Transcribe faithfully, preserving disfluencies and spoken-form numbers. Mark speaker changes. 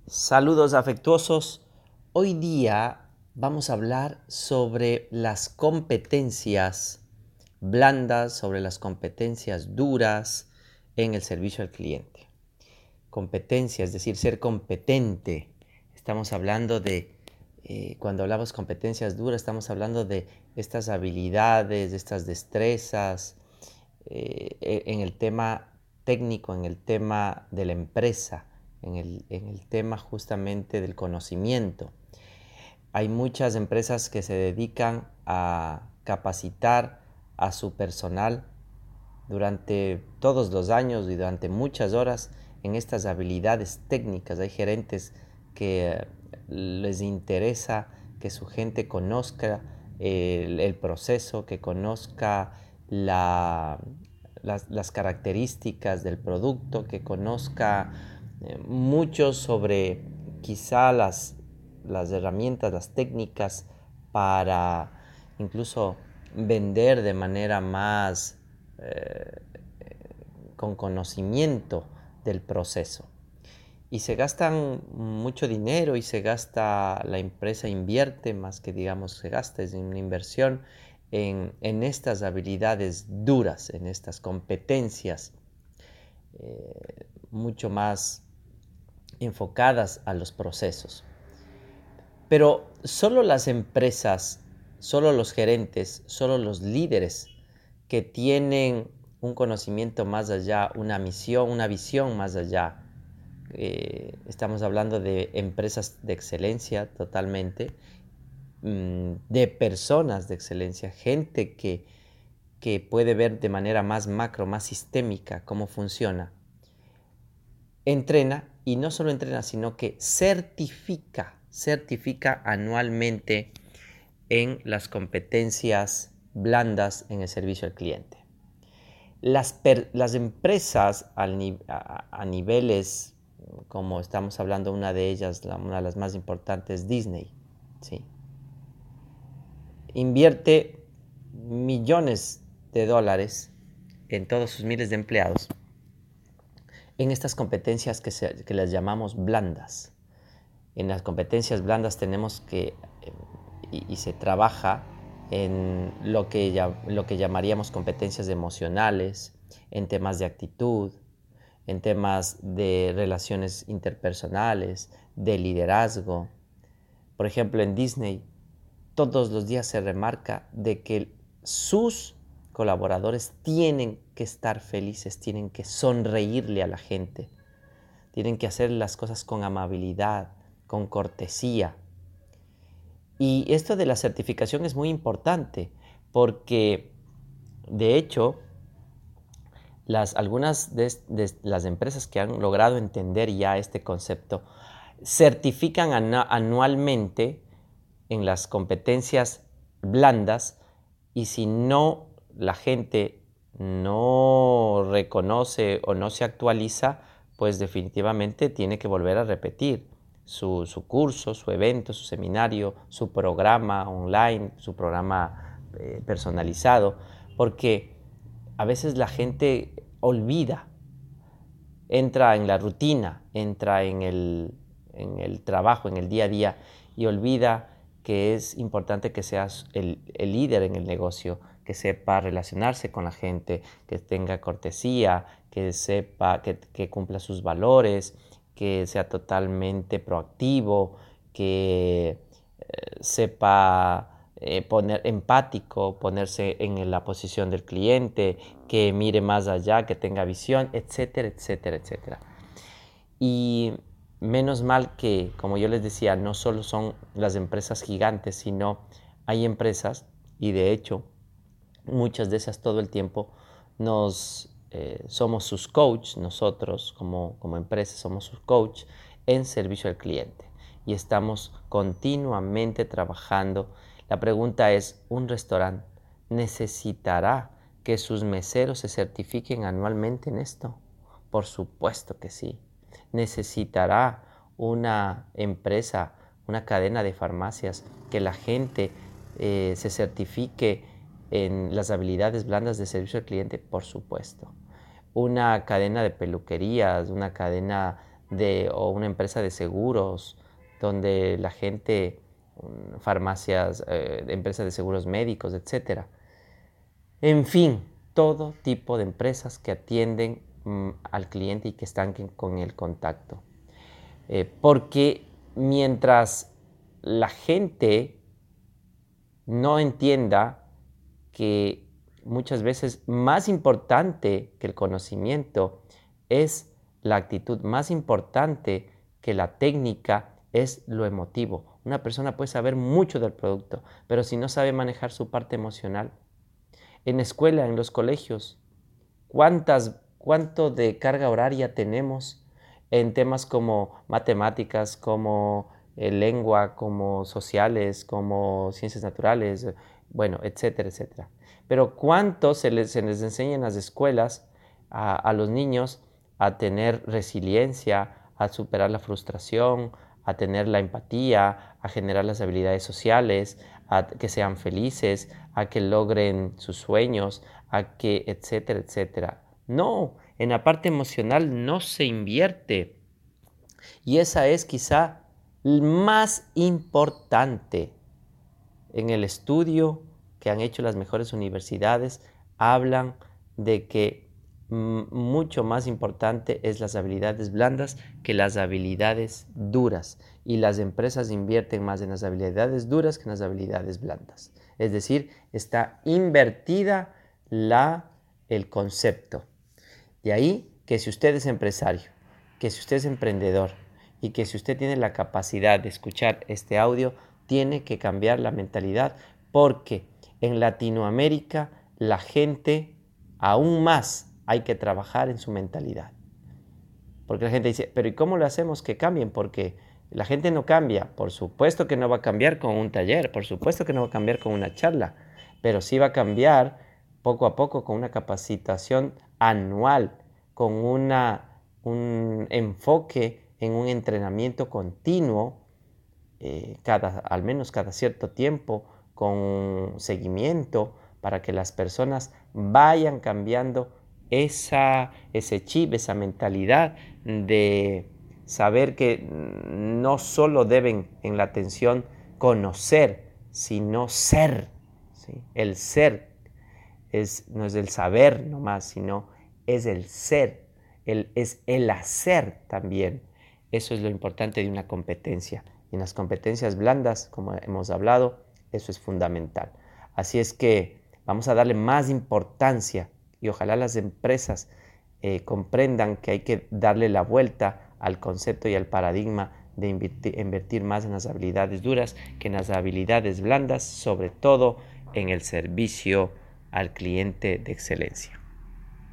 Speaker 1: Saludos afectuosos. Hoy día vamos a hablar sobre las competencias blandas, sobre las competencias duras en el servicio al cliente. Competencia, es decir, ser competente. Estamos hablando de, eh, cuando hablamos competencias duras, estamos hablando de estas habilidades, de estas destrezas, eh, en el tema técnico, en el tema de la empresa, en el, en el tema justamente del conocimiento. Hay muchas empresas que se dedican a capacitar a su personal durante todos los años y durante muchas horas en estas habilidades técnicas. Hay gerentes que les interesa que su gente conozca el, el proceso, que conozca la, las, las características del producto, que conozca eh, mucho sobre quizá las, las herramientas, las técnicas para incluso vender de manera más eh, con conocimiento del proceso. Y se gastan mucho dinero y se gasta, la empresa invierte, más que digamos se gasta, es una inversión en, en estas habilidades duras, en estas competencias eh, mucho más enfocadas a los procesos. Pero solo las empresas, solo los gerentes, solo los líderes que tienen un conocimiento más allá, una misión, una visión más allá. Eh, estamos hablando de empresas de excelencia totalmente, mmm, de personas de excelencia, gente que, que puede ver de manera más macro, más sistémica cómo funciona. Entrena, y no solo entrena, sino que certifica, certifica anualmente en las competencias blandas en el servicio al cliente. Las, per, las empresas al, a, a niveles, como estamos hablando, una de ellas, la, una de las más importantes, Disney, ¿sí? Invierte millones de dólares en todos sus miles de empleados en estas competencias que, se, que las llamamos blandas. En las competencias blandas tenemos que, y, y se trabaja en lo que, ya, lo que llamaríamos competencias emocionales, en temas de actitud, en temas de relaciones interpersonales, de liderazgo. Por ejemplo, en Disney, todos los días se remarca de que sus colaboradores tienen que estar felices, tienen que sonreírle a la gente, tienen que hacer las cosas con amabilidad, con cortesía. Y esto de la certificación es muy importante porque, de hecho, las, algunas de, de las empresas que han logrado entender ya este concepto certifican anualmente en las competencias blandas, y si no, la gente no reconoce o no se actualiza, pues definitivamente tiene que volver a repetir su, su curso, su evento, su seminario, su programa online, su programa eh, personalizado, porque a veces la gente olvida, entra en la rutina, entra en el, en el trabajo, en el día a día, y olvida que es importante que seas el, el líder en el negocio, que sepa relacionarse con la gente, que tenga cortesía, que sepa, que, que cumpla sus valores, que sea totalmente proactivo, que eh, sepa eh, poner empático, ponerse en la posición del cliente, que mire más allá, que tenga visión, etcétera, etcétera, etcétera. Y menos mal que, como yo les decía, no solo son las empresas gigantes, sino hay empresas, y de hecho muchas de esas todo el tiempo nos eh, somos sus coach, nosotros como, como empresa somos sus coach en servicio al cliente, y estamos continuamente trabajando. La pregunta es, ¿un restaurante necesitará que sus meseros se certifiquen anualmente en esto? Por supuesto que sí. ¿Necesitará una empresa, una cadena de farmacias, que la gente eh, se certifique en las habilidades blandas de servicio al cliente? Por supuesto. Una cadena de peluquerías, una cadena de, o una empresa de seguros, donde la gente, farmacias, eh, empresas de seguros médicos, etcétera. En fin, todo tipo de empresas que atienden mm, al cliente y que están con el contacto. Eh, porque mientras la gente no entienda que muchas veces más importante que el conocimiento es la actitud, más importante que la técnica es lo emotivo. Una persona puede saber mucho del producto, pero si no sabe manejar su parte emocional, en la escuela, en los colegios, ¿cuántas, cuánto de carga horaria tenemos en temas como matemáticas, como eh, lengua, como sociales, como ciencias naturales, bueno, etcétera, etcétera? Pero ¿cuánto se les, se les enseña en las escuelas a, a los niños a tener resiliencia, a superar la frustración, a tener la empatía, a generar las habilidades sociales, a que sean felices, a que logren sus sueños, a que, etcétera, etcétera? No, en la parte emocional no se invierte. Y esa es quizá más importante. En el estudio que han hecho las mejores universidades, hablan de que mucho más importante es las habilidades blandas que las habilidades duras, y las empresas invierten más en las habilidades duras que en las habilidades blandas. Es decir, está invertida la, el concepto. De ahí que si usted es empresario, que si usted es emprendedor y que si usted tiene la capacidad de escuchar este audio, tiene que cambiar la mentalidad, porque en Latinoamérica la gente aún más hay que trabajar en su mentalidad. Porque la gente dice, pero ¿y cómo lo hacemos que cambien? Porque la gente no cambia. Por supuesto que no va a cambiar con un taller, por supuesto que no va a cambiar con una charla, pero sí va a cambiar poco a poco con una capacitación anual, con una, un enfoque en un entrenamiento continuo, eh, cada, al menos cada cierto tiempo, con seguimiento, para que las personas vayan cambiando esa, ese chip, esa mentalidad de saber que no solo deben en la atención conocer, sino ser, ¿sí? El ser es, no es el saber nomás, sino es el ser, el, es el hacer también. Eso es lo importante de una competencia. Y en las competencias blandas, como hemos hablado, eso es fundamental. Así es que vamos a darle más importancia, y ojalá las empresas eh, comprendan que hay que darle la vuelta al concepto y al paradigma de invertir, invertir más en las habilidades duras que en las habilidades blandas, sobre todo en el servicio al cliente de excelencia.